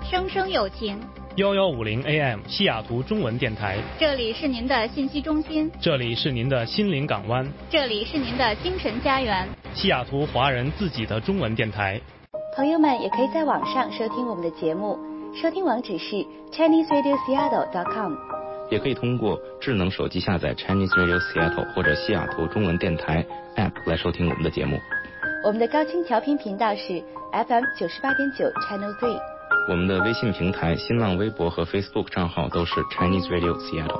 声声有情。 1150 AM 西雅图中文电台， 这里是您的信息中心， 这里是您的心灵港湾， 这里是您的精神家园， 西雅图华人自己的中文电台。 朋友们也可以在网上收听我们的节目，收听网址是 ChineseRadioSeattle.com， 也可以通过智能手机下载 Chinese Radio Seattle 或者西雅图中文电台 App 来收听我们的节目。 我们的高清调频频道是 FM 98.9 Channel 3。 我们的微信平台、新浪微博和 Facebook 账号都是 Chinese Radio Seattle。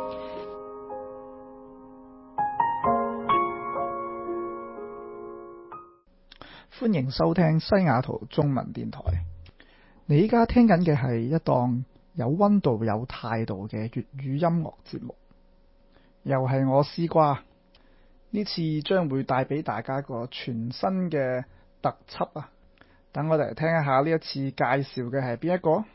歡迎收聽西雅圖中文電台。你依家聽緊嘅係一檔有溫度有態度嘅粵語音樂節目，又係我絲瓜。呢次將會帶俾大家個全新嘅特輯啊！等我哋嚟聽一下呢一次介紹嘅係邊一個？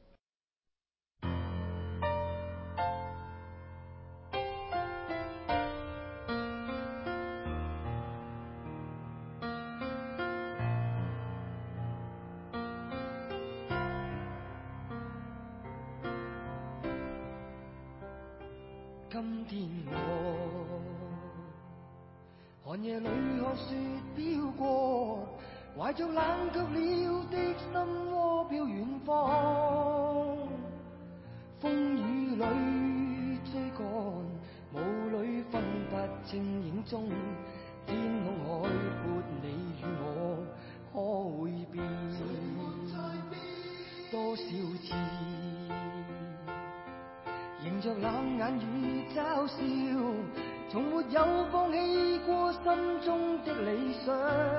今天我寒夜裏看雪飄過，懷着冷卻了的心窩飄遠方，風雨裏追趕，霧裏分不清影蹤，天空海闊，你與我可會變？多少次迎着冷眼與嘲笑，從沒有放棄過心中的理想。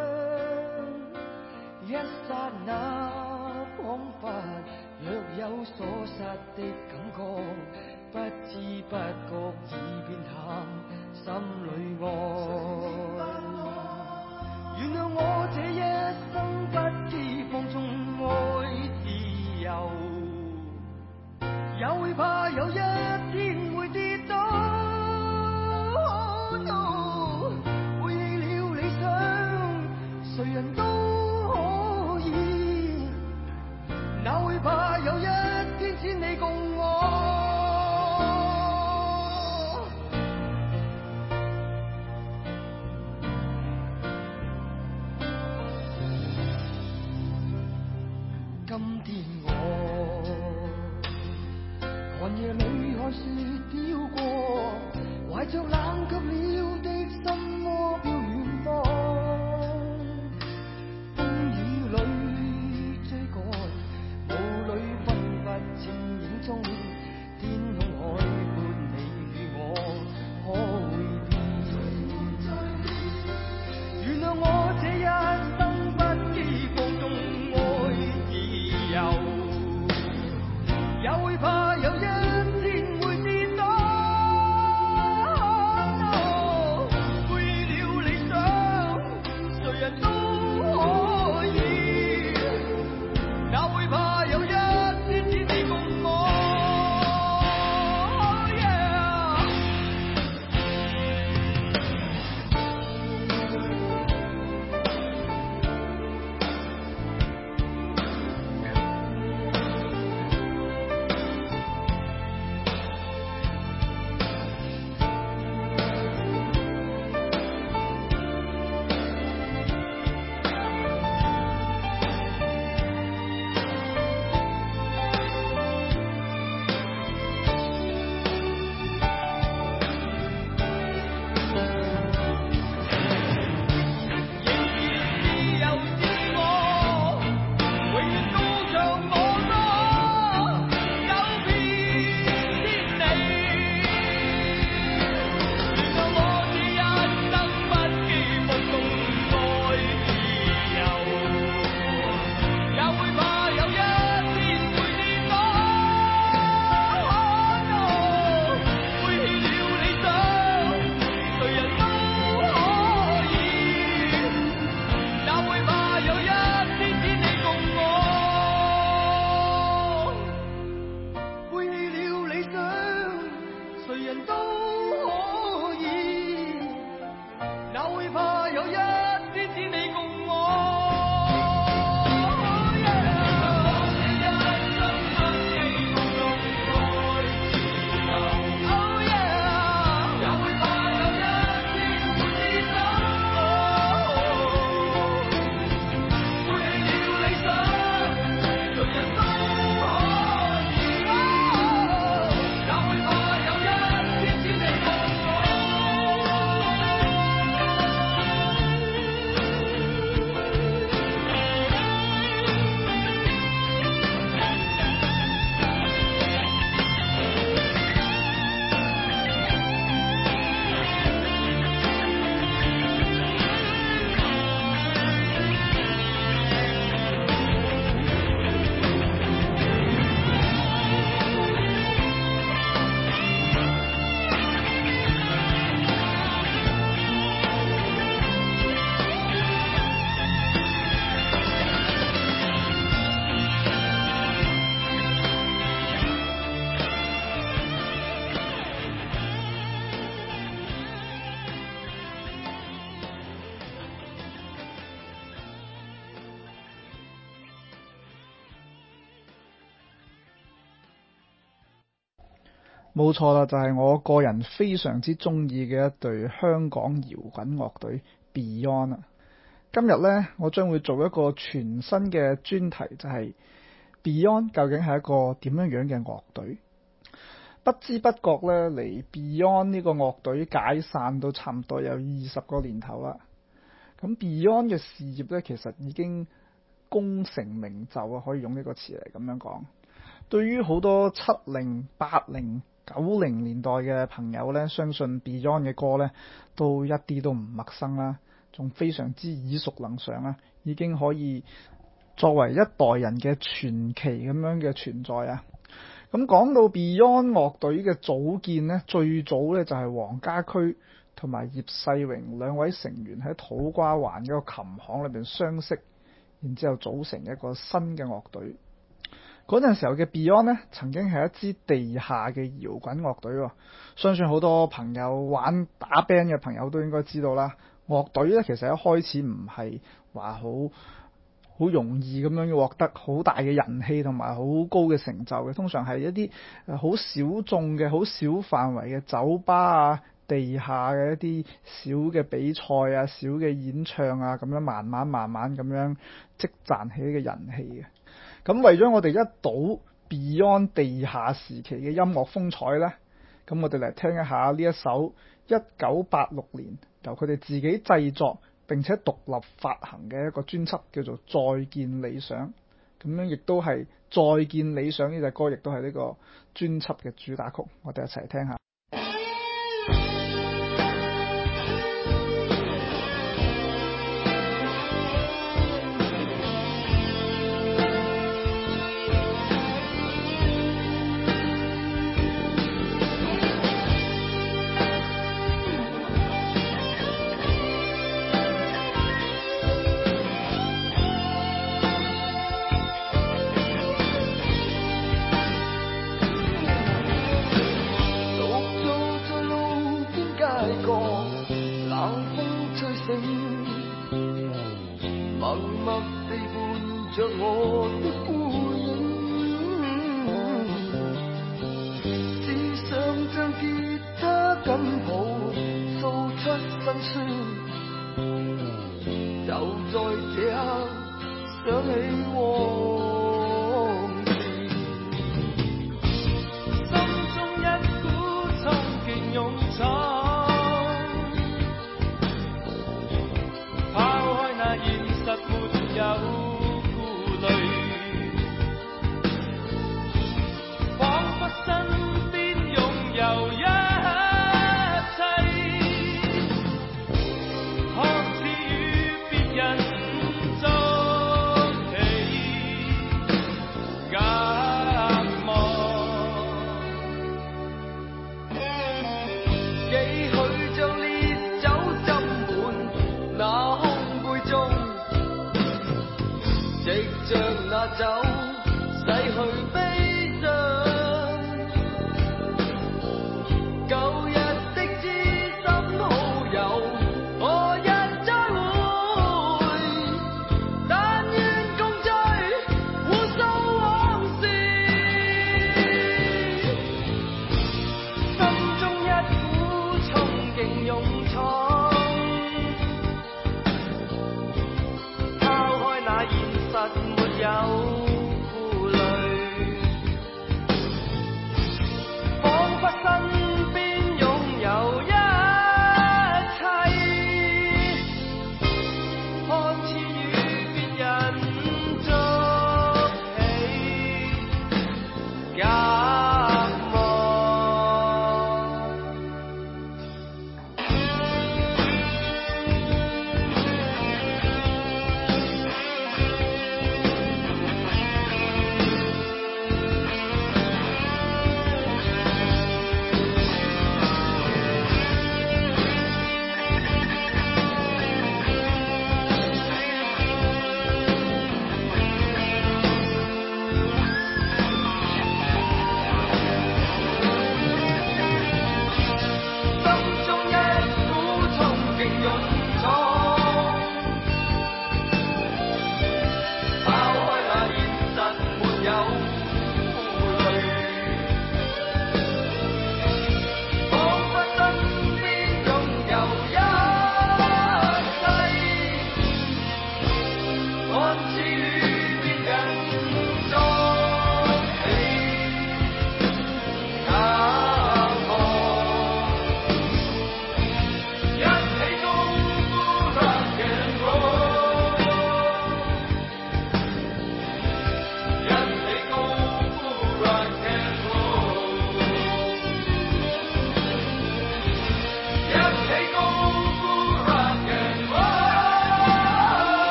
一剎那彷彿若有所失的感覺，不知不覺已變淡，心裏愛。原諒我這一生不羈放縱愛自由，也會怕有一天會跌倒。背棄了理想，誰人都可以，哪會怕有一天只你共我。今天我寒夜裏看雪飄過，懷着冷卻了的心窩飄遠方，風雨裏追趕，霧裏分不清影蹤，天空海闊，你與我可會變？原諒我這一生不羈放縱愛自由，也會怕有一天會跌倒。背了理冇錯啦，就係我個人非常之中意嘅一隊香港搖滾樂隊 Beyond 啊。今日呢，我將會做一個全新嘅專題，就係 Beyond 究竟係一個點樣嘅樂隊？不知不覺呢，離 Beyond 呢個樂隊解散到差唔多有20個年頭啦。咁 Beyond 嘅事業呢，其實已經功成名就啊，可以用呢個詞嚟咁樣講。對於好多70、80、90年代嘅朋友呢，相信 Beyond 嘅歌呢都一啲都唔陌生啦，仲非常之耳熟能詳啦，已經可以作為一代人嘅傳奇咁樣嘅存在啊！咁講到 Beyond 樂隊嘅組建呢，最早呢就係黃家駒同埋葉世榮兩位成員喺土瓜灣嗰個琴行裏邊相識，然之後組成一個新嘅樂隊。嗰陣時候嘅 Beyond 呢，曾經係一支地下嘅搖滾樂隊喎。相信好多朋友玩打 band 嘅朋友都應該知道啦。樂隊呢，其實一開始唔係話好容易咁樣獲得好大嘅人氣同埋好高嘅成就嘅，通常係一啲好小眾嘅、好小範圍嘅酒吧啊、地下嘅一啲小嘅比賽啊、小嘅演唱啊，咁樣慢慢咁樣積攢起嘅人氣嘅。咁為咗我哋一睹 Beyond 地下時期嘅音樂風采呢，咁我哋嚟聽一下呢一首1986年由佢哋自己製作並且獨立發行嘅一個專輯，叫做《再見理想》。咁樣亦都係《再見理想》呢隻歌，亦都係呢個專輯嘅主打曲。我哋一齊聽下。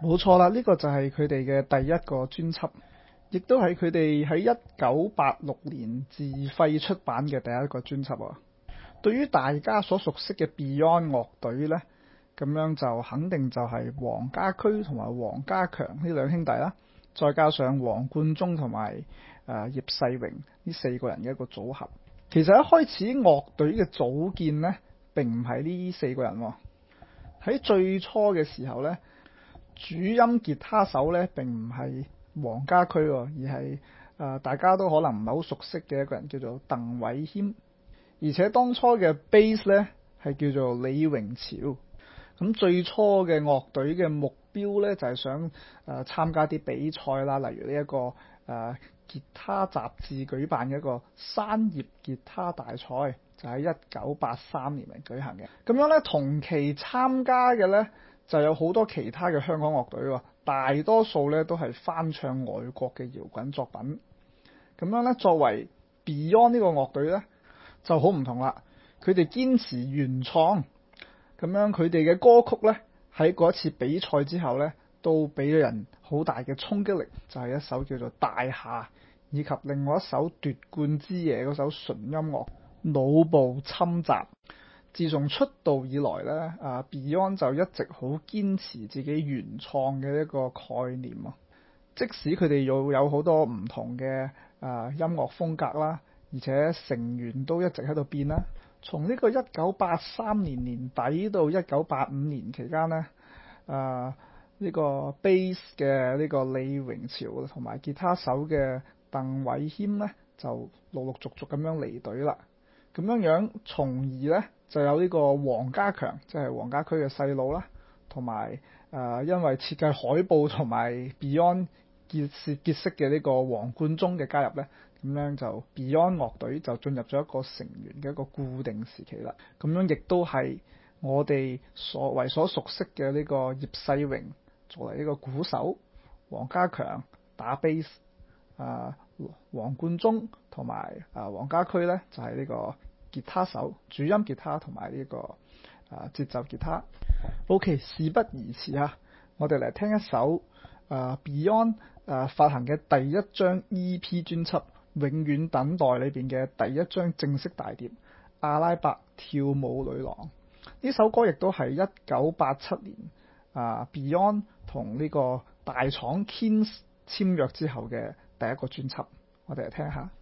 冇錯啦，呢個就係佢哋嘅第一個專輯，亦都係佢哋喺1986年自費出版嘅第一個專輯啊。對於大家所熟悉嘅 Beyond 樂隊呢，咁樣就肯定就係黃家駒同埋黃家強呢兩兄弟啦，再加上黃貫中同埋葉世榮呢4個人嘅一個組合。其實一開始樂隊嘅組建呢，並唔係呢4個人喎。喺最初嘅時候呢，主音吉他手呢並唔係黃家駒喎，而係大家都可能唔係好熟悉嘅一個人叫做鄧偉謙，而且當初嘅 bass 呢係叫做李榮潮。咁最初嘅樂隊嘅目標呢，就係想參加啲比賽啦，例如呢一個吉他雜誌舉辦嘅一個山葉吉他大賽，就喺1983年嚟舉行嘅。咁樣呢，同期參加嘅呢，就有好多其他嘅香港樂隊喎，大多數呢都係翻唱外國嘅搖滾作品。咁樣呢，作為 Beyond 呢個樂隊呢，就好唔同啦，佢哋堅持原創。咁樣佢哋嘅歌曲呢，喺嗰次比賽之後呢，都俾咗人好大嘅衝擊力，就係一首叫做《大廈》，以及另外一首奪冠之夜嗰首純音樂《腦部侵襲》。自從出道以來呢，Beyond 就一直好堅持自己原創嘅一個概念啊。即使佢哋有好多唔同嘅音樂風格啦，而且成員都一直喺度變啦。從呢個1983年年底到1985年期間呢，呢個 bass 嘅呢個李榮潮同埋吉他手嘅鄧偉謙呢，就陸陸續續咁樣離隊啦。咁樣從而呢，就有呢個黃家強，即係黃家駒嘅細佬啦，同埋因為設計海報同埋 Beyond 結識嘅呢個黃貫中嘅加入呢。咁樣就 Beyond 樂隊就進入咗一個成員嘅一個固定時期啦。咁樣亦都係我哋所熟悉嘅呢個葉世榮作為呢個鼓手，黃家強打 bass，黃貫中同埋黃家駒呢就係呢個吉他手，主音吉他同埋呢個節奏吉他。OK， 事不宜遲啊，我哋嚟聽一首Beyond 發行嘅第一張 EP 專輯永遠等待裏邊嘅第一張正式大碟《阿拉伯跳舞女郎》。呢首歌亦都係1987年Beyond 同呢個大廠 Kings 簽約之後嘅第一個專輯，我哋嚟聽下。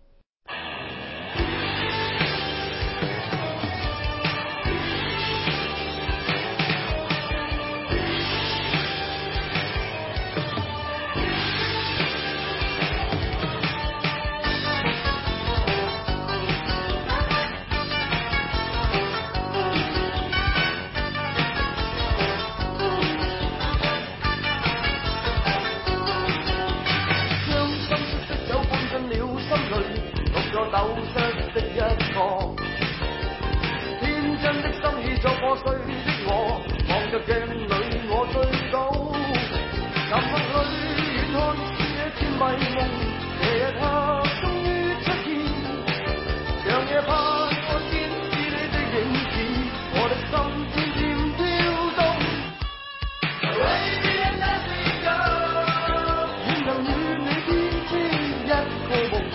斗室的一角，天真的心意作破碎的我，望着鏡裏我醉倒，沉默裏遠看這片迷夢，這一刻終於出現，長夜盼看見是你的影子，我的心漸漸跳動。Baby, let me go， 願能與你編織一個夢。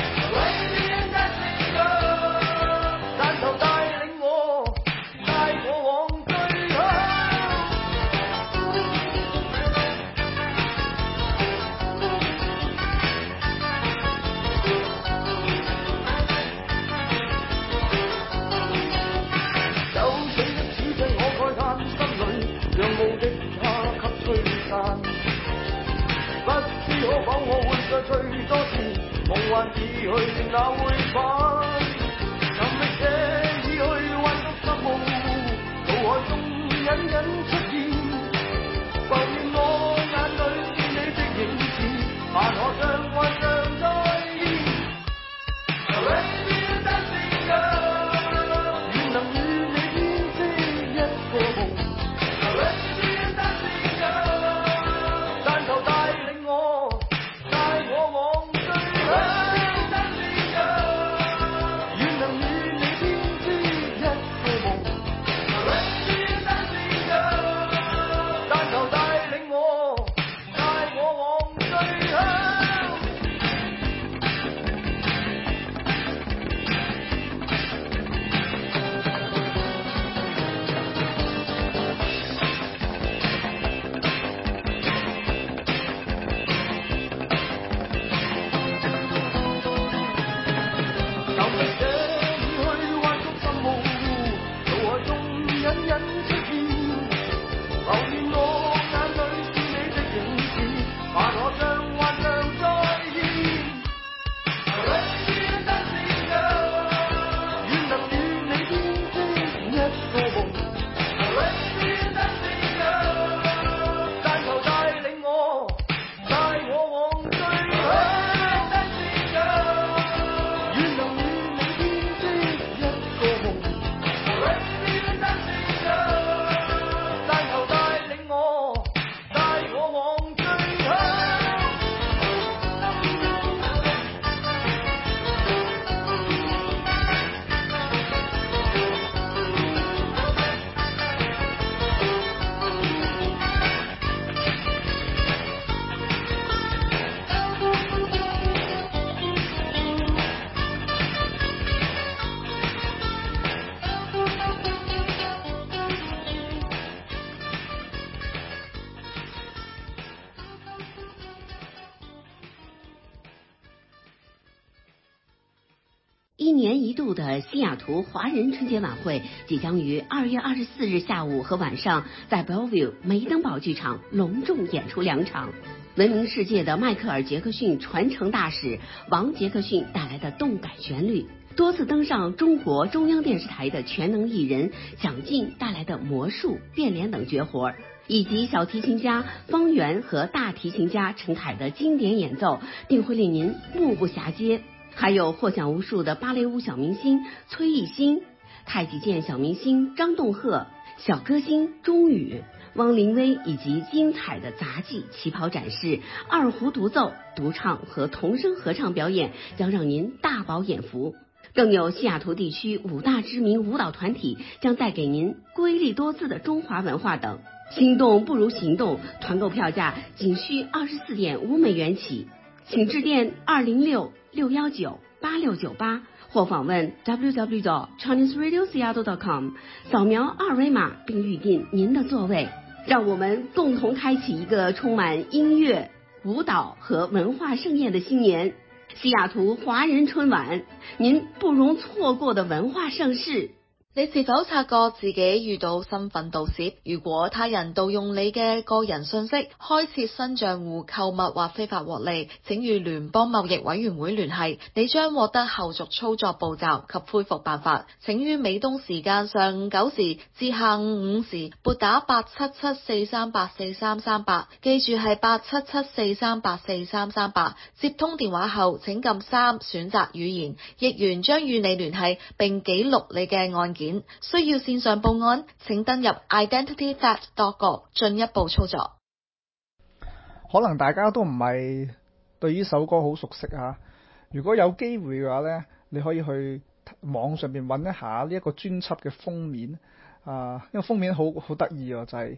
醉多次，夢幻已去，剩那會返？尋覓這已去，幻覺失夢，腦海中隱隱出現，浮現我眼裏見你的影子，盼可像幻象再現。Baby, let me go， 願能與你編織一個夢。Baby, let me go， 但求帶領我。 一年一度的西雅图华人春节晚会即将于2月24日下午和晚上在 Bellevue 梅登堡剧场隆重演出2场。闻名世界的迈克尔·杰克逊传承大使王·杰克逊带来的动感旋律，多次登上中国中央电视台的全能艺人蒋劲带来的魔术、变脸等绝活，以及小提琴家方圆和大提琴家陈凯的经典演奏，定会令您目不暇接。还有获奖无数的芭蕾舞小明星崔艺欣、太极剑小明星张栋赫、小歌星钟宇、汪林威，以及精彩的杂技、旗袍展示、二胡独奏、独唱和童声合唱表演，将让您大饱眼福。更有西雅图地区5大知名舞蹈团体将带给您瑰丽多姿的中华文化等。心动不如行动，团购票价仅需24.5美元起，请致电206-619-8698或访问 www.chineseradioseattle.com， 扫描二维码并预订您的座位。让我们共同开启一个充满音乐、舞蹈和文化盛宴的新年。西雅圖華人春晚，您不容錯過的文化盛事。 你是否察覺自己遇到身份盜竊？如果他人盜用你嘅個人信息，開設新賬戶購物或非法獲利，請與聯邦貿易委員會聯繫，你將獲得後續操作步驟及恢復辦法。請於美東時間上午9時至下午5時撥打877-438-4338，記住係877-438-4338。接通電話後請撳3選擇語言，譯員將與你聯繫並記錄你嘅案件。需要線上報案，請登入 identitytheft.gov 進一步操作。 可能大家都唔係對呢首歌好熟悉啊，如果有機會嘅話呢，你可以去網上邊揾一下呢一個專輯嘅封面啊，因為封面好得意喎，就係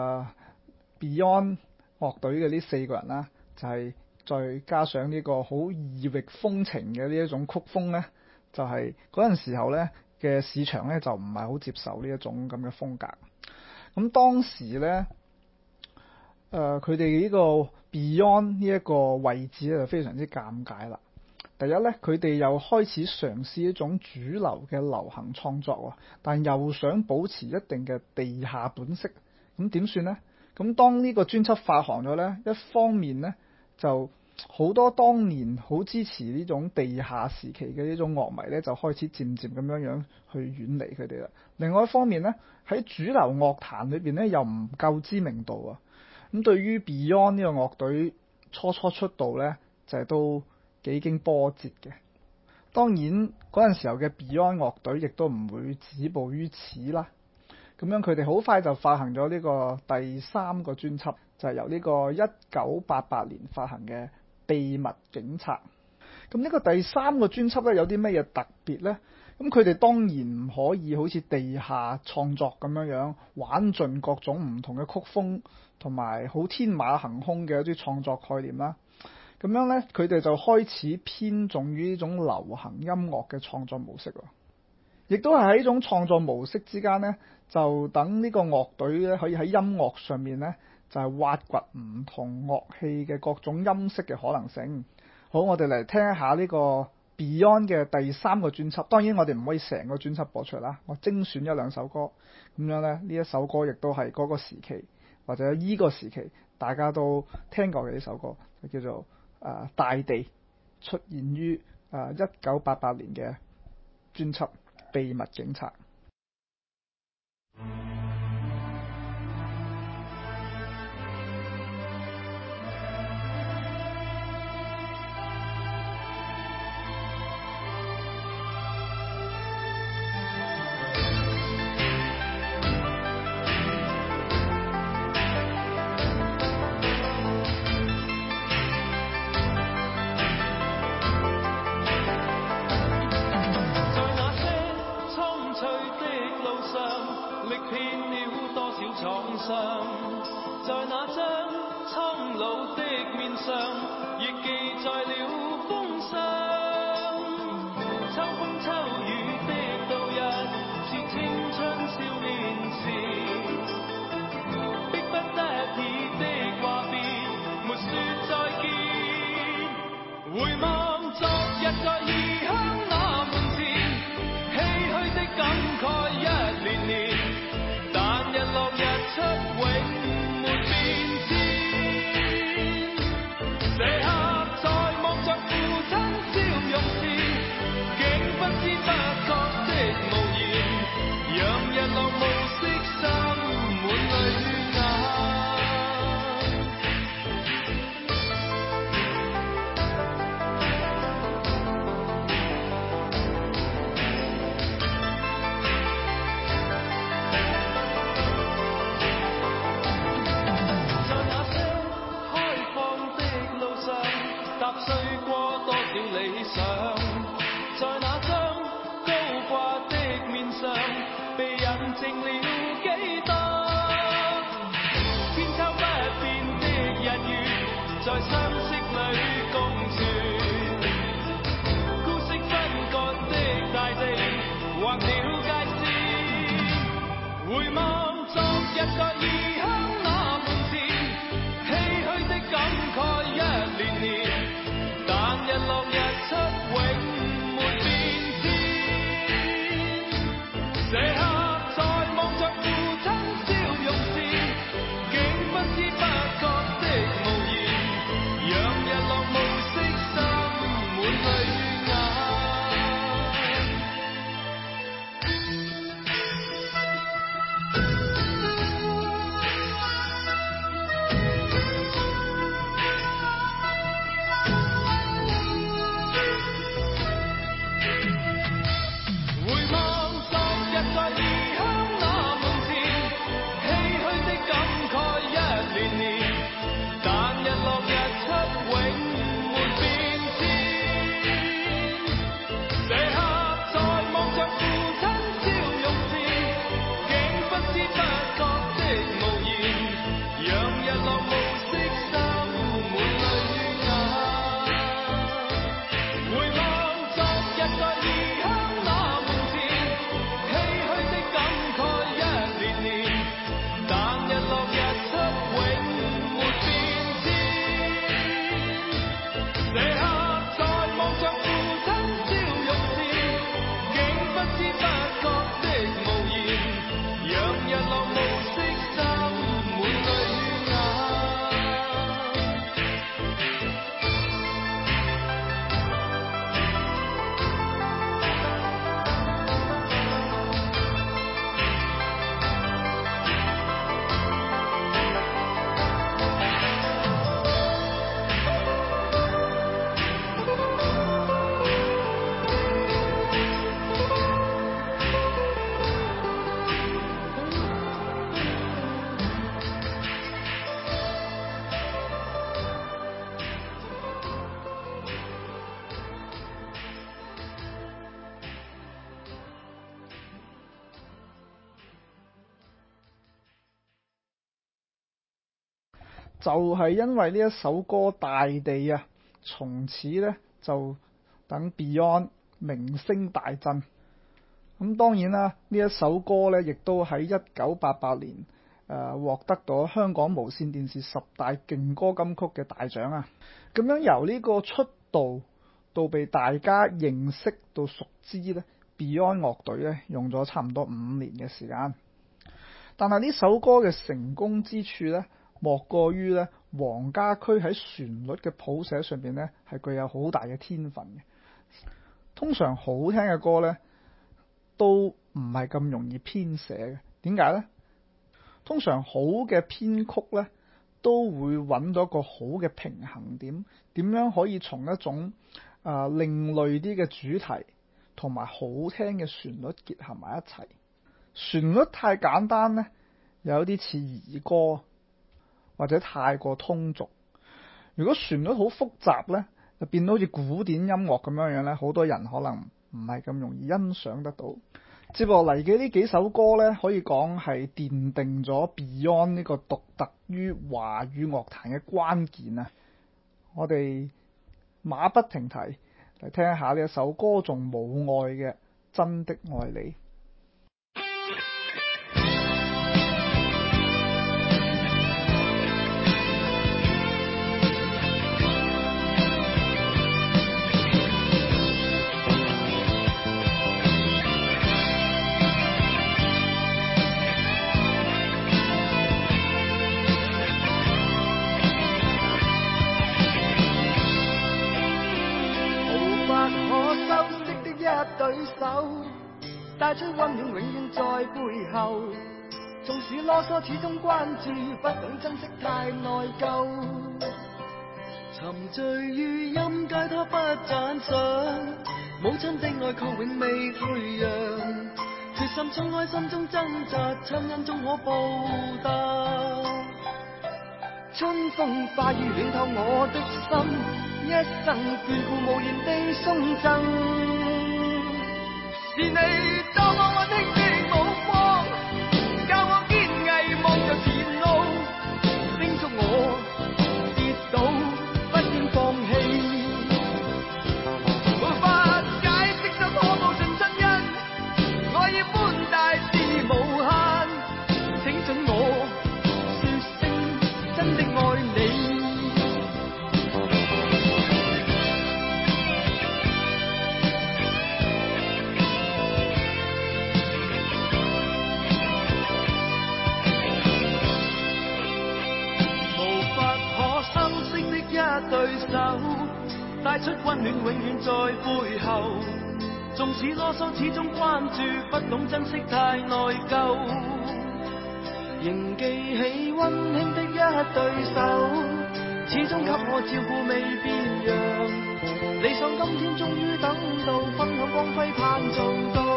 Beyond 樂隊嘅呢4個人啦，就係再加上呢個好異域風情嘅呢一種曲風呢，就係嗰陣時候呢嘅市場咧就唔係好接受呢一種咁嘅風格。咁當時咧，佢哋呢個 Beyond 呢一個位置咧就非常之尷尬啦。第一咧，佢哋又開始嘗試一種主流嘅流行創作喎，但又想保持一定嘅地下本色。咁點算呢？咁當呢個專輯發行咗咧，一方面咧就好多當年好支持呢種地下時期嘅呢種樂迷咧，就開始漸漸咁樣去遠離佢哋啦。另外一方面咧，喺主流樂壇裏邊咧又唔夠知名度啊。咁對於 Beyond 呢個樂隊初出道咧，就係都幾經波折嘅。當然嗰陣時候嘅 Beyond 樂隊亦都唔會止步於此啦。咁樣佢哋好快就發行咗呢個第3個專輯，就係由呢個1988年發行嘅秘密警察。咁呢個第3個專輯咧有啲咩嘢特別呢？咁佢哋當然唔可以好似地下創作咁樣玩盡各種唔同嘅曲風，同埋好天馬行空嘅一啲創作概念啦。咁樣呢，佢哋就開始偏重於呢種流行音樂嘅創作模式喎。亦都係喺呢種創作模式之間呢，就等呢個樂隊咧可以喺音樂上面呢，就係挖掘唔同樂器嘅各種音色嘅可能性。好，我哋嚟聽一下呢個 Beyond 嘅第3個專輯。當然我哋唔可以成個專輯播出嚟啦，我精選1-2首歌。咁樣呢，呢一首歌亦都係嗰個時期或者依個時期大家都聽過嘅呢首歌，就叫做大地，出現於1988年嘅專輯秘密警察。 在那張蒼老的面上，亦記載了風霜。秋風秋雨的度日，是青春少年時，迫不得已的話別，沒說再見。回望昨日在異鄉那門前， 感慨一年年，但日落日出永沒變遷。這刻在望着父親笑容時，竟不知不覺的無言，讓日落暮色滲滿淚眼。踏碎過多少理想，在那張高掛的面上，被印證了幾多千秋不變的日月，在相識裏共存。孤息分割的大地，劃了界線。回望昨日在異鄉那門前，唏噓的感慨一年年。日落日出永沒變遷，這刻在望着父親笑容時，竟不知不覺的無言，讓日落暮色滲滿淚眼。 就係因為呢一首歌《大地》啊，從此呢就等 Beyond 名聲大振。咁當然啦，呢一首歌呢亦都喺1988年獲得到香港無線電視10大勁歌金曲嘅大獎啊！咁樣由呢個出道到被大家認識到熟知呢， Beyond 樂隊呢用咗差唔多5年嘅時間。但係呢首歌嘅成功之處呢，莫過於呢黃家駒喺旋律嘅譜寫上邊呢係具有好大嘅天分嘅。通常好聽嘅歌呢都唔係咁容易編寫嘅，點解呢？通常好嘅編曲呢都會揾到一個好嘅平衡點，點樣可以從一種另類啲嘅主題同埋好聽嘅旋律結合埋一齊。旋律太簡單呢，有啲似兒歌或者太過通俗。如果旋律好複雜呢，就變到好似古典音樂咁樣呢，好多人可能唔係咁容易欣賞得到。接落嚟嘅呢幾首歌呢，可以講係奠定咗 Beyond 呢個獨特於華語樂壇嘅關鍵啊！我哋馬不停蹄嚟聽一下呢一首歌頌母愛嘅《真的愛你》。 對手，帶出溫暖永遠在背後。縱使囉嗦始終關注，不懂珍惜太內疚。沉醉於音階他不讚賞，母親的愛卻永未退讓。決心衝開心中掙扎，親恩終可報答。春風化雨暖透我的心，一生眷顧無言地送贈。是你多麼溫馨的目光，教我堅毅望着前路，叮囑我跌倒不應放棄。無法解釋怎可報盡親恩，愛意般大至無限，請准我說聲真的愛你。對手帶出溫暖永遠在背後，縱使囉嗦始終關注，不懂珍惜太內疚。仍記起溫馨的一對手，始終給我照顧未變樣。理想今天終於等到，分享光輝盼做到。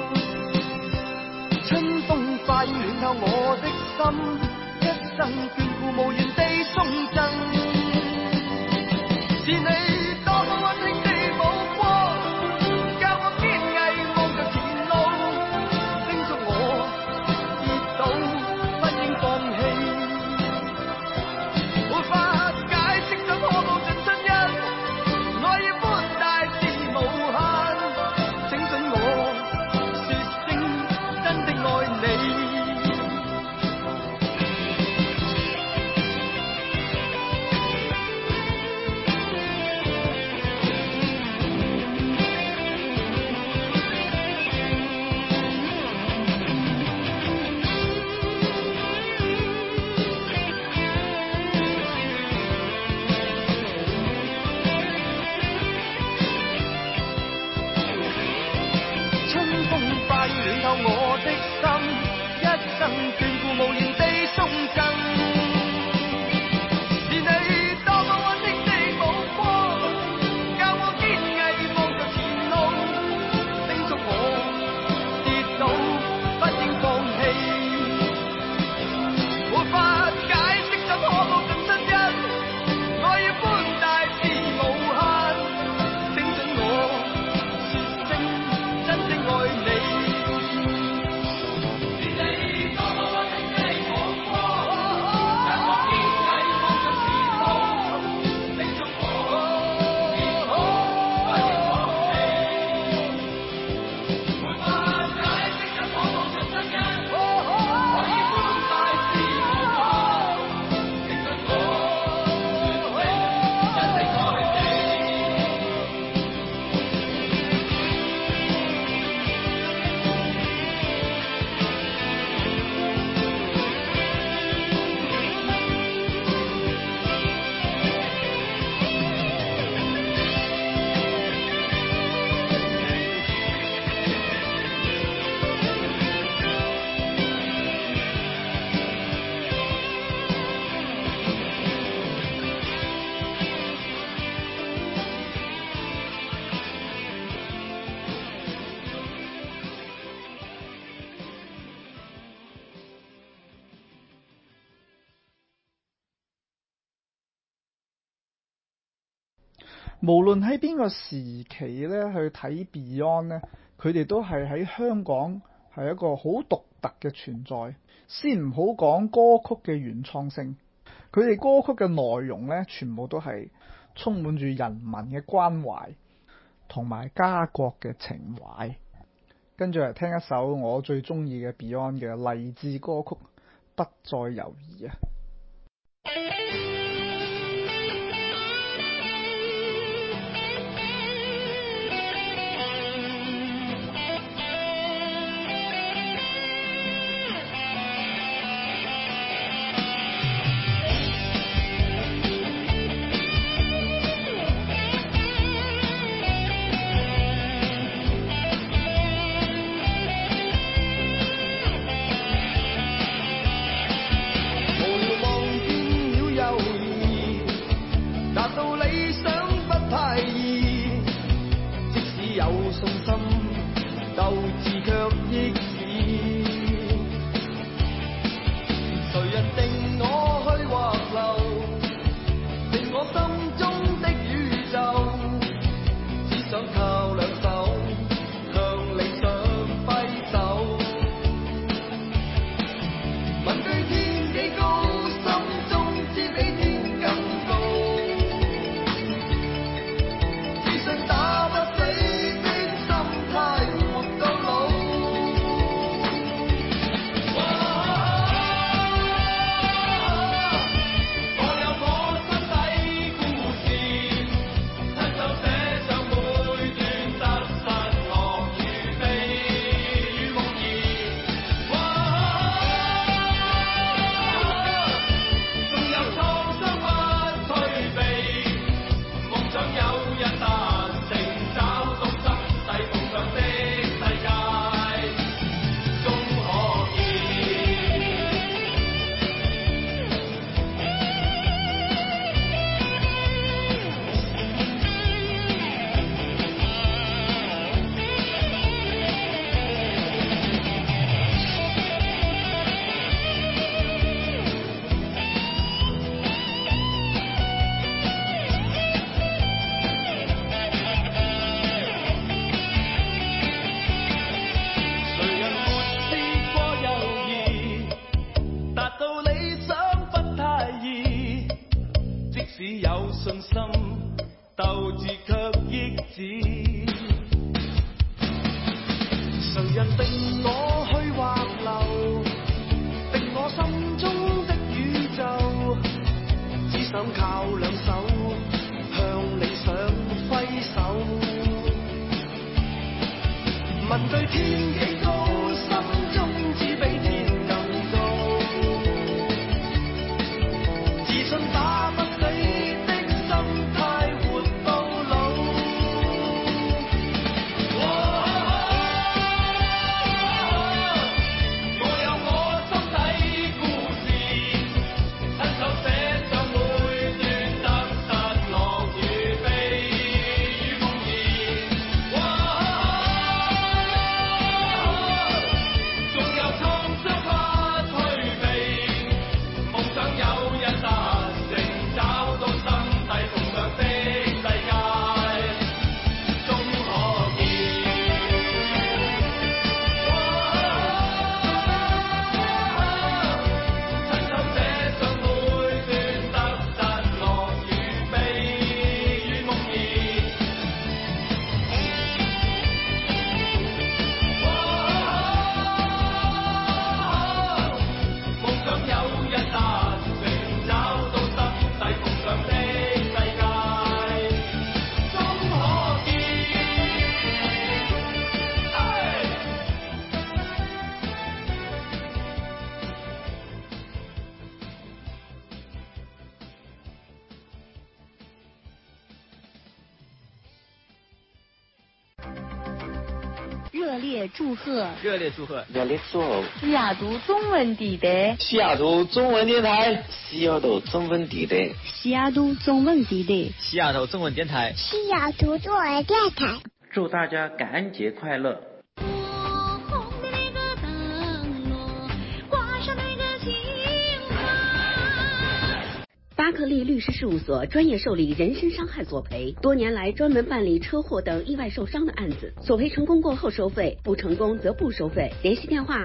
春風化雨暖透我的心，一生眷顧無言地送贈。是你多麼溫馨的目光，教我堅毅望着前路，叮囑我跌倒不應放棄。沒法解釋怎可報盡親恩，愛意般大至無限，請准我說聲真的愛你。我的心，一生眷顧無言地送贈。是你多麼溫馨的目光，教我堅毅望着前路，叮囑我跌倒不應放棄。沒法解釋怎可報盡親恩，愛意般大至無限，請准我說聲真的愛你。 無論喺邊個時期咧去睇 Beyond 咧，佢哋都係喺香港係一個好獨特嘅存在。先唔好講歌曲嘅原創性，佢哋歌曲嘅內容咧，全部都係充滿住人民嘅關懷同埋家國嘅情懷。跟住嚟聽一首我最中意嘅 Beyond 嘅勵志歌曲《不再猶豫》啊！ 有信心，鬥志卻益止。誰人定我去或留，定我心中的宇宙，只想靠兩手向理想揮手。問對天幾高，心中知比天更高，自信打不死的心態活到老。我有我心底故事，親手寫上每段得失樂與悲與夢兒。縱有創傷不退避，夢想有日達成，找到心底夢想的世界終可見。誰人沒試過猶豫，達到理想不太易，即使有信心，鬥志卻益止。誰人定我去或留，定我心中的宇宙，只想靠兩手向理想揮手。問對天幾高，心中只比天更高，自信打不死的心態活到老。我有我心底故事，親手寫上每段得失樂與悲與夢兒。縱有創傷不退避，夢想有日達成，找到心底夢想的世界終可見。親手寫上每段得失樂與悲與夢兒。夢想有日達成，找到心底夢想的世界終可見。 热烈祝贺热烈祝贺！ 热烈祝贺！ 西雅图中文地带， 西雅图中文电台， 西雅图中文地带， 西雅图中文地带， 西雅图中文电台， 西雅图中文电台。 祝大家感恩节快乐！ 巴克利律师事务所专业受理人身伤害索赔，多年来专门办理车祸等意外受伤的案子，索赔成功过后收费，不成功则不收费。联系电话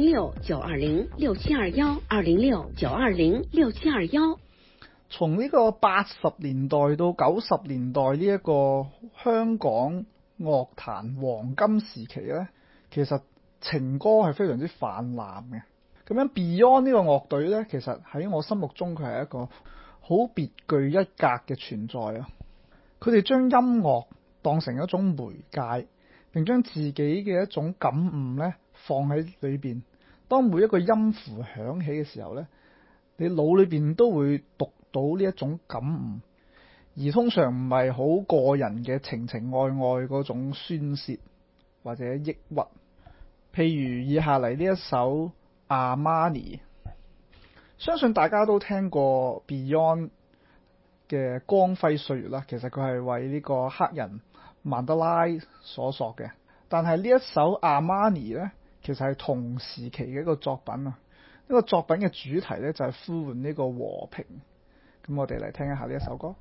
206-920-6721，206-920-6721。 從呢個80年代到90年代呢一個香港樂壇黃金時期呢，其實情歌係非常之泛濫嘅。咁樣 Beyond 呢個樂隊呢，其實喺我心目中佢係一個好別具一格嘅存在啊！佢哋將音樂當成一種媒介，並將自己嘅一種感悟呢放喺裏邊。當每一個音符響起嘅時候呢，你腦裏邊都會讀到呢一種感悟，而通常唔係好個人嘅情情愛愛嗰種宣泄或者抑鬱。譬如以下嚟呢一首阿瑪尼，相信大家都聽過 Beyond 嘅光輝歲月啦。其實佢係為呢個黑人曼德拉所塑嘅。但係呢一首阿瑪尼呢，其實係同時期嘅一個作品啊。呢個作品嘅主題呢，就係呼喚呢個和平。咁我哋嚟聽一下呢一首歌。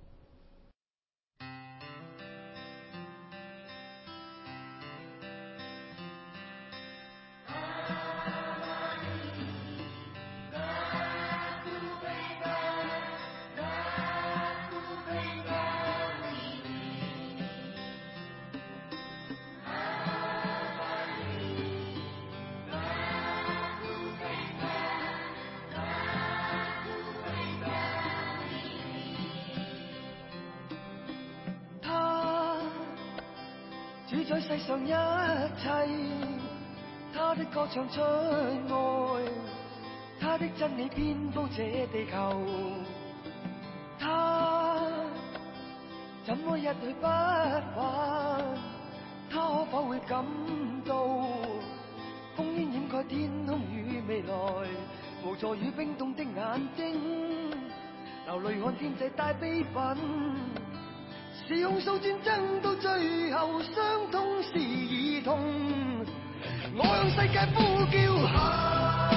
主宰世上一切，他的歌唱出愛，他的真理遍佈這地球。他怎麼一去不返？他可否會感到烽煙掩蓋天空與未來，無助與冰凍的眼睛，流淚看天際帶悲憤。是控訴戰爭到最後，傷痛是兒童。我向世界呼叫。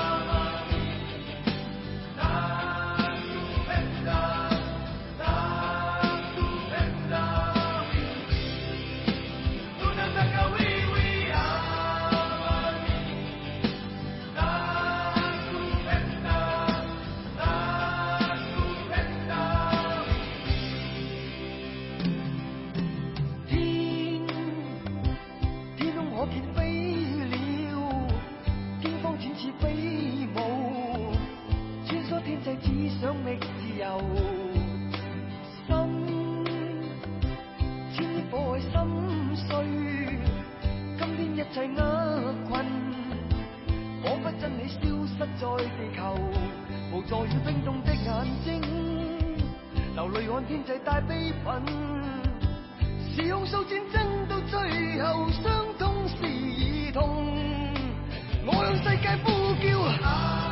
想覓自由，心千億火海心碎，今天一切厄困，彷彿真理消失在地球，無助與冰凍的眼睛，流淚看天際帶悲憤，是控訴戰爭到最後，傷痛是兒童，我向世界呼叫。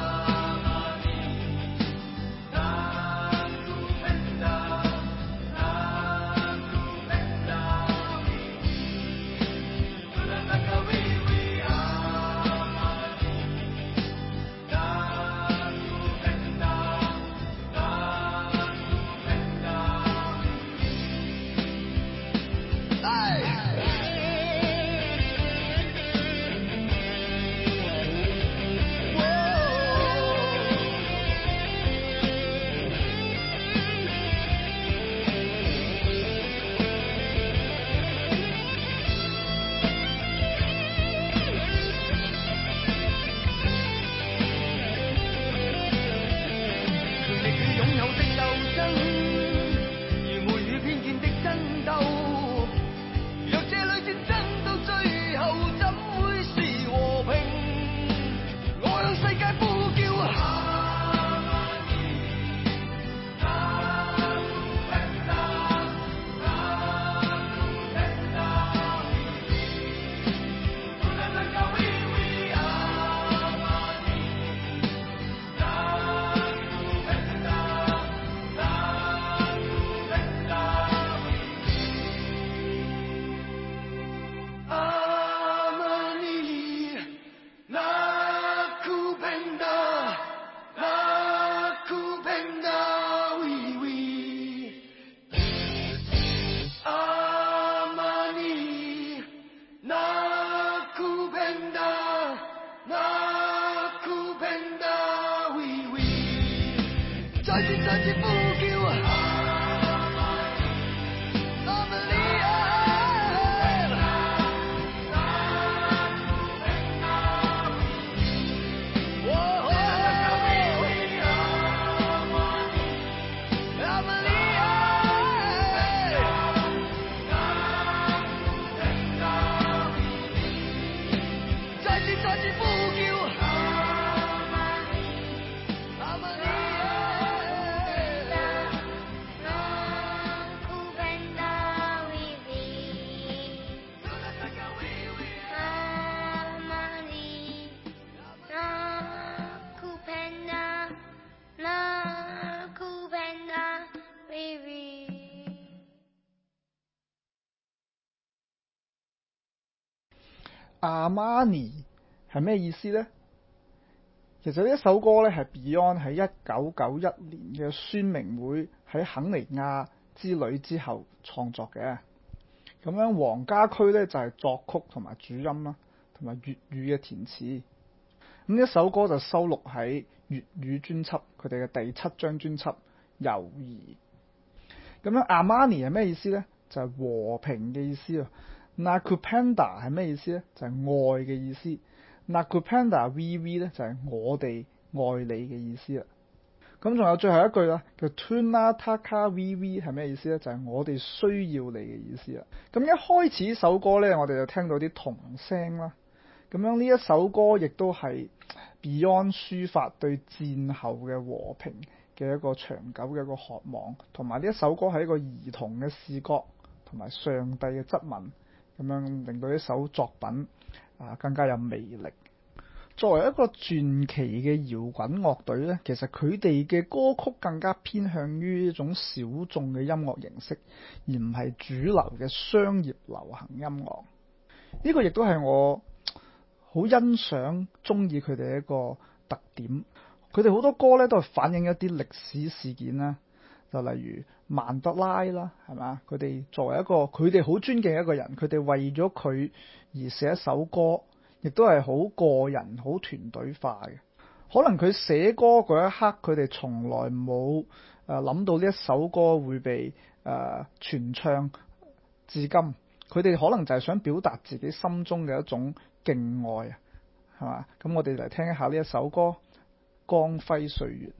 Armani 係咩意思呢？其實呢一首歌咧係 Beyond 喺1991年嘅宣明會喺肯尼亞之旅之後創作嘅。咁樣黃家駒咧就係作曲同埋主音啦，同埋粵語嘅填詞。咁呢一首歌就收錄喺粵語專輯佢哋嘅第7張專輯《猶疑》。咁樣 Armani 係咩意思呢？就係和平嘅意思啊。Nakupenda 係咩意思呢？就係愛嘅意思。Nakupenda VV 咧就係我哋愛你嘅意思啦。咁仲有最後一句啦，叫 Tunataka VV 係咩意思呢？就係我哋需要你嘅意思啦。咁一開始首歌呢，我哋就聽到啲童聲啦。咁樣呢一首歌亦都係 Beyond 抒發對戰後嘅和平嘅一個長久嘅一個渴望，同埋呢一首歌係一個兒童嘅視覺同埋上帝嘅質問，咁樣令到呢首作品更加有魅力。作為一個傳奇嘅搖滾樂隊呢，其實佢哋嘅歌曲更加偏向於一種小眾嘅音樂形式，而唔係主流嘅商業流行音樂。呢個亦都係我好欣賞、中意佢哋一個特點。佢哋好多歌呢都係反映一啲歷史事件啦，就例如曼德拉啦，係嘛？佢哋作為一個佢哋好尊敬嘅一個人，佢哋為咗佢而寫一首歌，亦都係好個人、好團隊化嘅。可能佢寫歌嗰一刻，佢哋從來冇諗到呢一首歌會被傳唱至今。佢哋可能就係想表達自己心中嘅一種敬愛啊，係嘛？咁我哋嚟聽一下呢一首歌《光輝歲月》。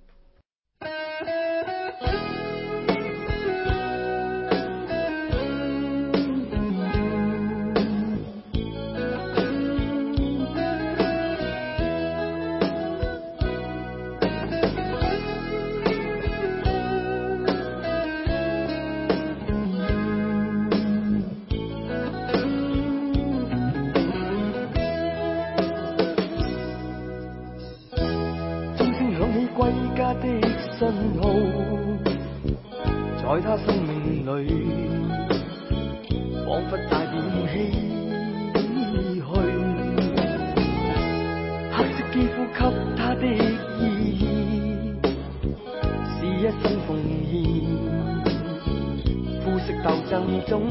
的信號，在他生命裏，彷彿帶點唏噓。黑色肌膚給他的意義，是一生奉獻。膚色鬥爭中，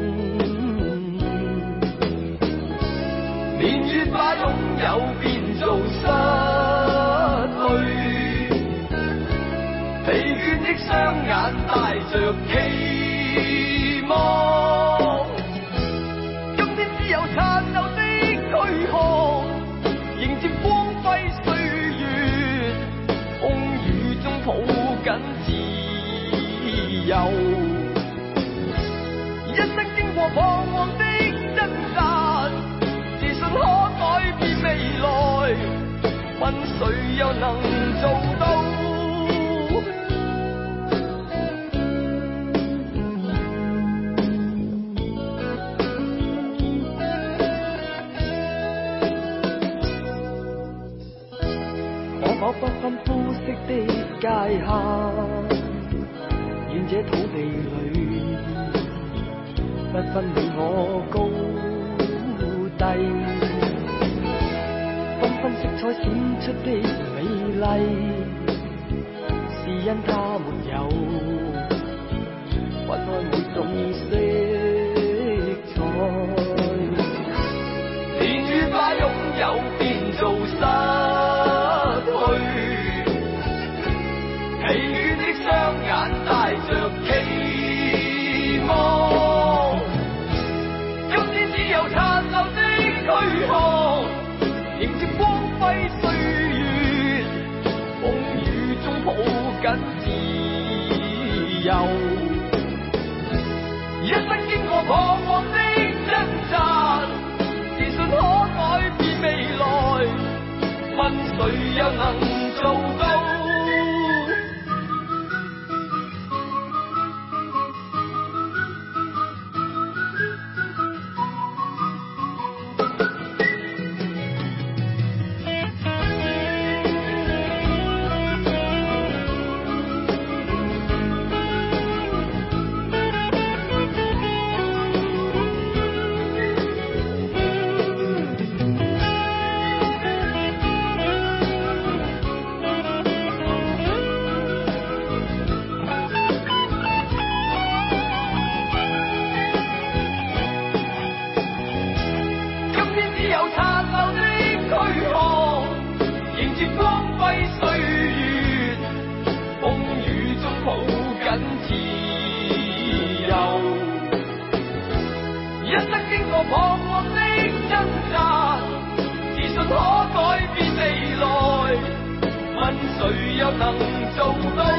年月把擁有變做失去。疲倦的雙眼帶着期望，今天只有殘留的軀殼，迎接光輝歲月，風雨中抱緊自由。一生經過彷徨的掙扎，自信可改變未來，問誰又能做到？不分膚色的界限，願這土地裏不分你我高低，繽紛色彩閃出的美麗，是因它沒有分開每種色彩。年月把擁有變做疲倦的雙眼帶着期望，今天只有殘留的軀殼，迎接光輝歲月，風雨中抱緊自又能做到？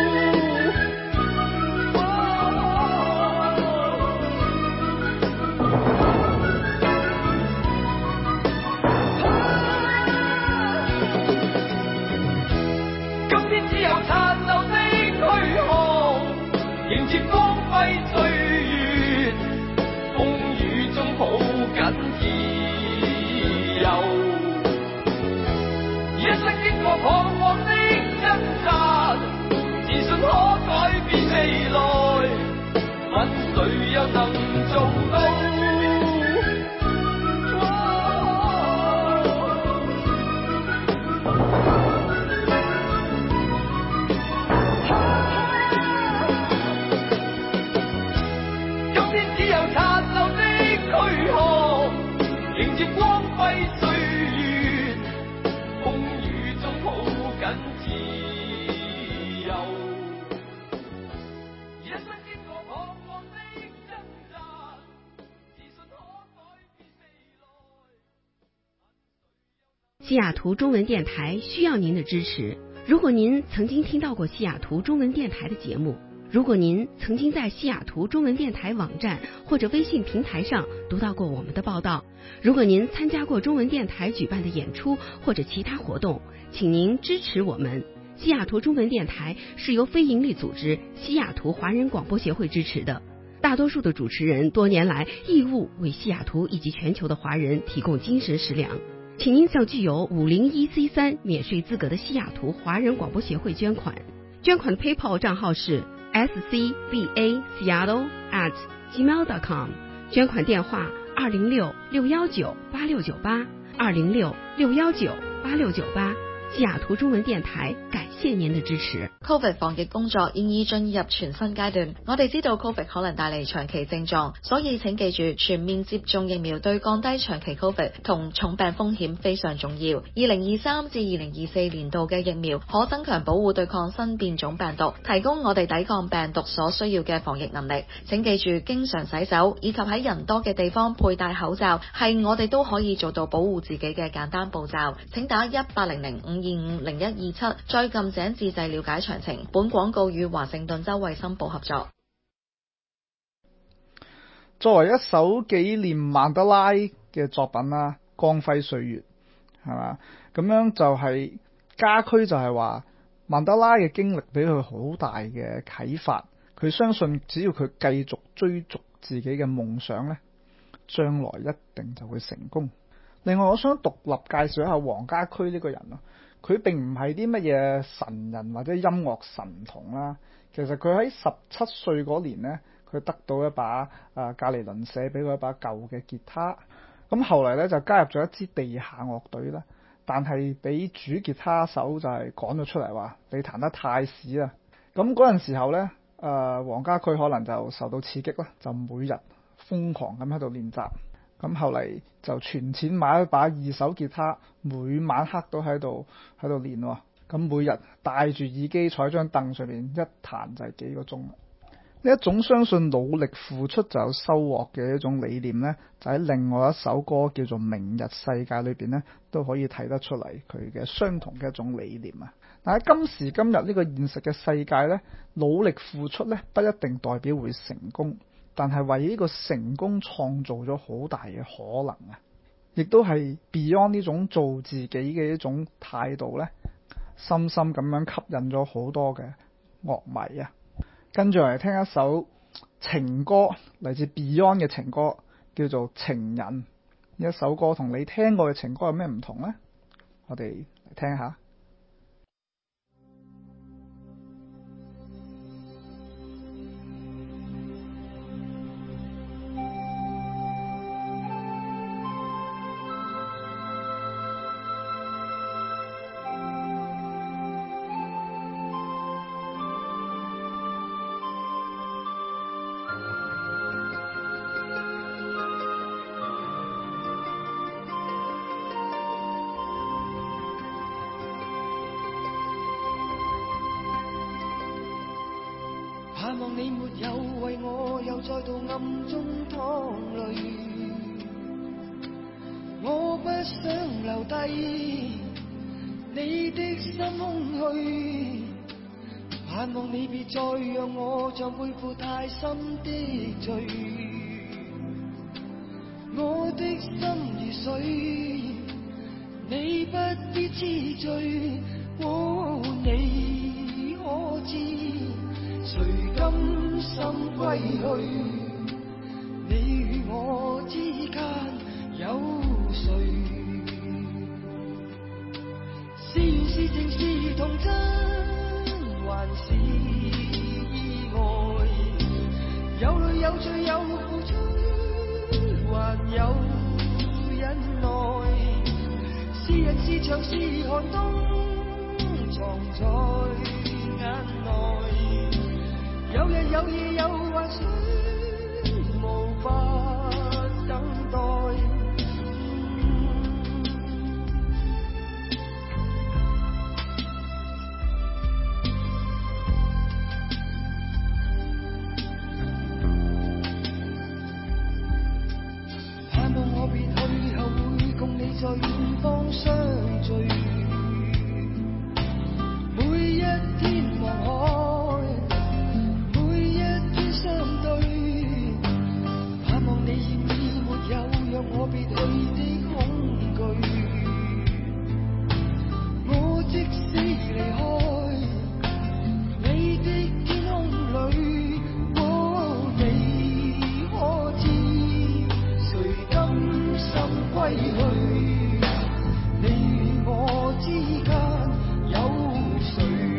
今天只有殘留的軀殼，迎接光輝歲月，風雨中抱緊自由。一生經過彷徨的掙扎，自信可改變未來，問誰又能做到？迎接光輝歲月，風雨中抱緊自由。一生經過彷徨的掙扎，自信可改變未來。 西雅圖中文電台需要您的支持。如果您曾經聽到過西雅圖中文電台的節目，如果您曾經在西雅圖中文電台網站或者微信平台上讀到過我們的報道，如果您參加過中文電台舉辦的演出或者其他活動，請您支持我們。西雅圖中文電台是由非營利組織西雅圖華人廣播協會支持的，大多數的主持人多年來義務為西雅圖以及全球的華人提供精神食糧。請您向具有501C3免稅資格的西雅圖華人廣播協會捐款，捐款的 PayPal 賬號是scbaseattle@gmail.com， 捐款電話206-619-8698 206-619-8698。西雅圖中文電台感謝您的支持。 Covid 防疫工作現已進入全新階段，我哋知道 Covid 可能帶嚟長期症狀，所以請記住全面接種疫苗對降低長期 Covid 同重病風險非常重要。2023至2024年度嘅疫苗可增強保護對抗新變種病毒，提供我哋抵抗病毒所需要嘅防疫能力。請記住經常洗手以及喺人多嘅地方佩戴口罩係我哋都可以做到保護自己嘅簡單步驟。請打1800-525-0127再撳井自製了解詳情。本廣告與華盛頓州衛生部合作。 作為一首紀念曼德拉嘅作品啦，《光輝歲月》係嘛，咁樣就係家駒就係話曼德拉嘅經歷俾佢好大嘅啟發，佢相信只要佢繼續追逐自己嘅夢想呢，將來一定就會成功。另外我想獨立介紹一下黃家駒呢個人咯，佢並唔係啲乜嘢神人或者音樂神童啦，其實佢喺17歲嗰年呢，佢得到一把隔離鄰舍俾佢一把舊嘅吉他，咁後嚟呢，就加入咗一支地下樂隊啦，但係俾主吉他手就係趕咗出嚟話你彈得太屎啦，咁嗰陣時候呢，黃家駒可能就受到刺激啦，就每日瘋狂咁喺度練習。咁後嚟就存錢買一把二手吉他，每晚黑都喺度練喎。咁每日戴住耳機坐喺張凳上面一彈就係幾個鐘。呢一種相信努力付出就有收穫嘅一種理念呢，就喺另外一首歌叫做《明日世界》裏邊呢，都可以睇得出嚟佢嘅相同嘅一種理念啊。但喺今時今日呢個現實嘅世界呢，努力付出呢不一定代表會成功。但係為呢個成功創造咗好大嘅可能啊！亦都係 Beyond 呢種做自己嘅一種態度呢，深深咁樣吸引咗好多嘅樂迷啊！跟住嚟聽一首情歌，嚟自 Beyond 嘅情歌，叫做《情人》。呢一首歌同你聽過嘅情歌有咩唔同呢？我哋嚟聽下。 盼望你沒有為我又再度暗中淌淚，我不想留低， 你的心空虛，盼望你別再讓我像背負太深的罪。我的心如水，你不必痴醉。哦，你可知誰甘心歸去？你與我之間有誰？是緣是情是童真，還是意外？有淚有罪有付出，還有忍耐。是人是牆是寒冬，藏在眼內。有日有夜有幻想，無法等待。在遠方相聚，每一天望海，每一天相對，盼望你願意沒有讓我別去的恐懼。我即使離開你的天空裏，哦，你可知誰甘心歸去？之間有誰？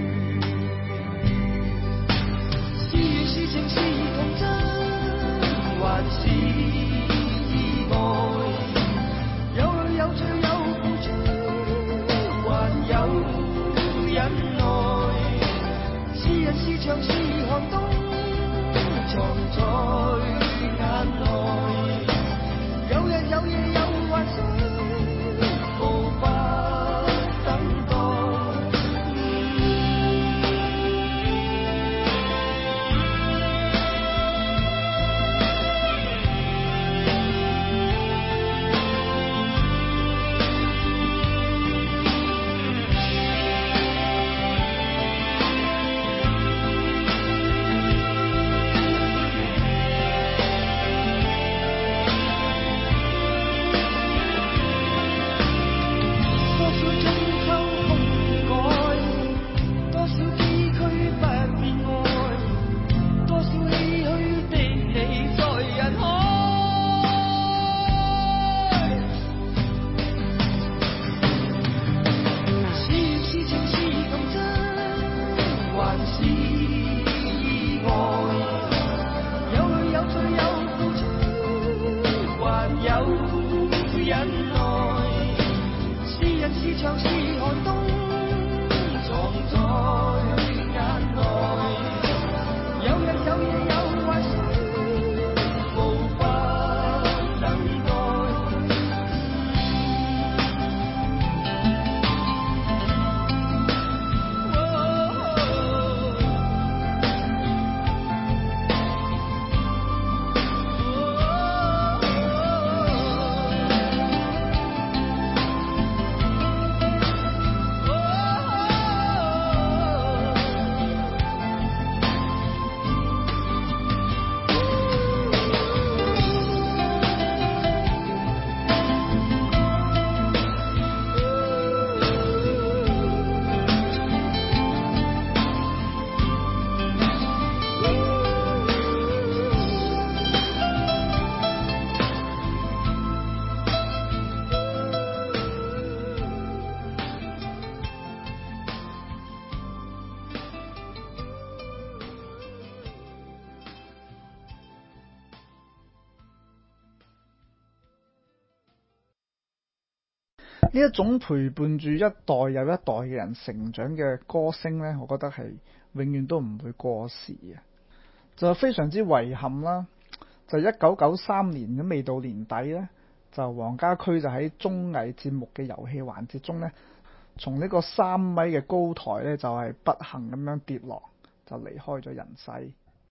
是緣是情是童真，還是意外？有淚有罪有付出，還有忍耐。是人是牆是寒冬，藏在眼內。有日有夜有幻想，無法呢一種陪伴住一代又一代嘅人成長嘅歌聲呢，我覺得係永遠都唔會過時嘅。就非常之遺憾啦，就1993年咁未到年底呢，就黃家駒就喺綜藝節目嘅遊戲環節中呢，從呢個3米嘅高台呢，就係不幸咁樣跌落，就離開咗人世。